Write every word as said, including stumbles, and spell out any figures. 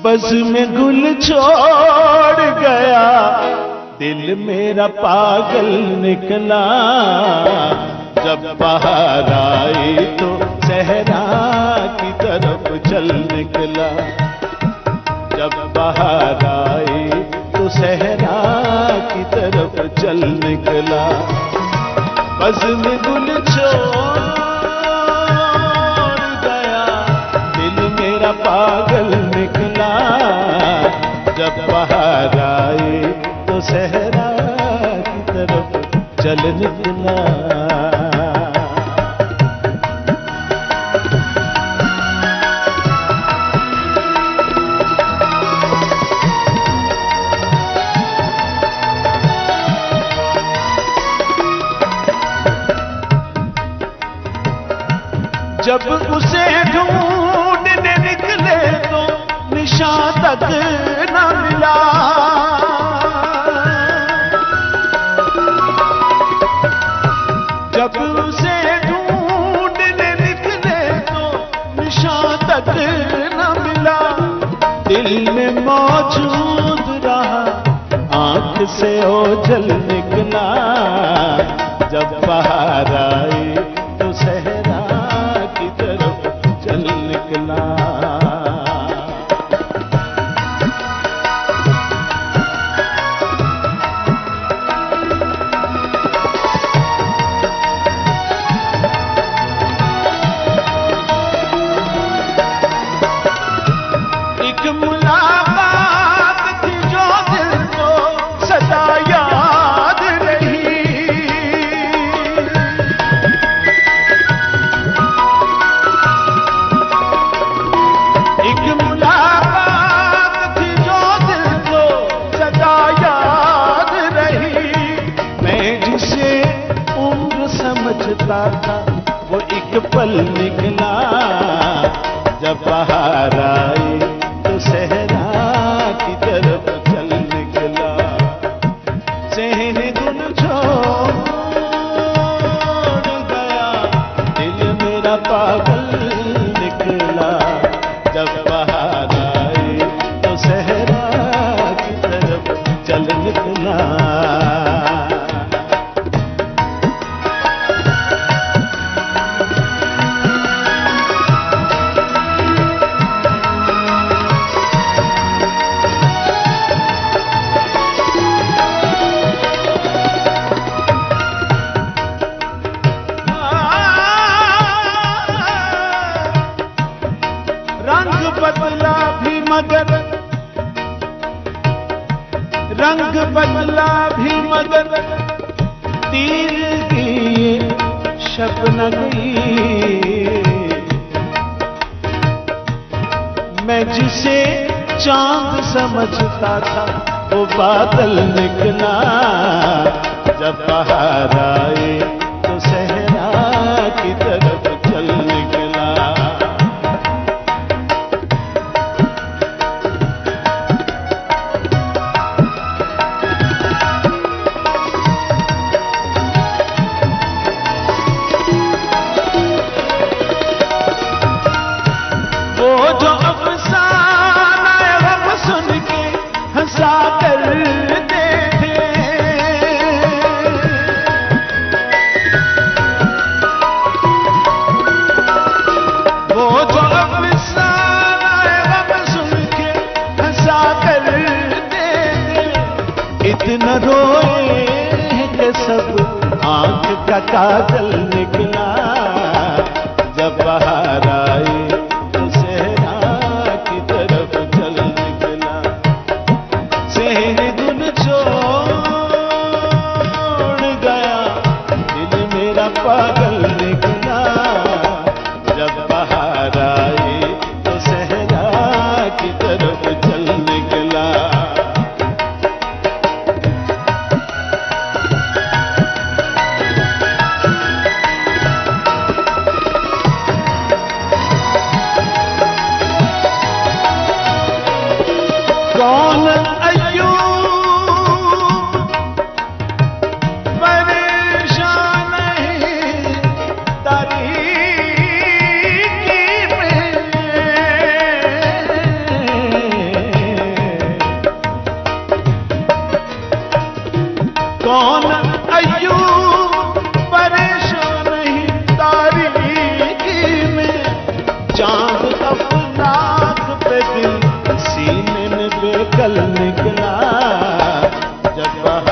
बस में गुल छोड़ गया, दिल मेरा पागल निकला। जब बाहर आई तो सहरा की तरफ चल निकला। जब बाहर आई तो सहरा की तरफ चल निकला। बस में गुल छोड़ गया, दिल मेरा पागल निकला। जब बाहर आई तो सहरा की तरफ चल निकला। जब उसे ढूंढने निकले तो निशान तक न मिला। जब उसे ढूंढने निकले तो निशान तक न मिला। दिल में मौजूद रहा, आंख से ओझल निकला। जब बाहर आई तो सहरा की तरफ चल निकला। एक मुलाकात थी जो दिल को सदा याद रही। एक मुलाकात थी जो दिल को सदा याद रही। मैं जिसे उम्र समझता था वो एक पल निकला। जब बाहर आई तो सहरा की तरफ चल निकला। सहने गुल छोड़ गया, दिल मेरा पागल निकला। जब बाहर आई तो सहरा की तरफ चल निकला। रंग बदला भी मगर रंग बदला भी मगर तीर की शबनम गई। मैं जिसे चांद समझता था वो बादल निकला। जब बाहर आए तो सहरा की तरफ चल निकला। वो जो अफसाना हम सुन के हंसा करते थे। वो जो अफसाना हम सुन के हंसा करते थे। इतना रोए कि सब आंख का काजल निकला। जब बाहर आई तो सहरा की तरफ चल निकला। सहरे गुल छोड़ गया, दिल मेरा पागल निकला। जब बाहर आई तो सहरा की तरफ चल निकला। निकला जब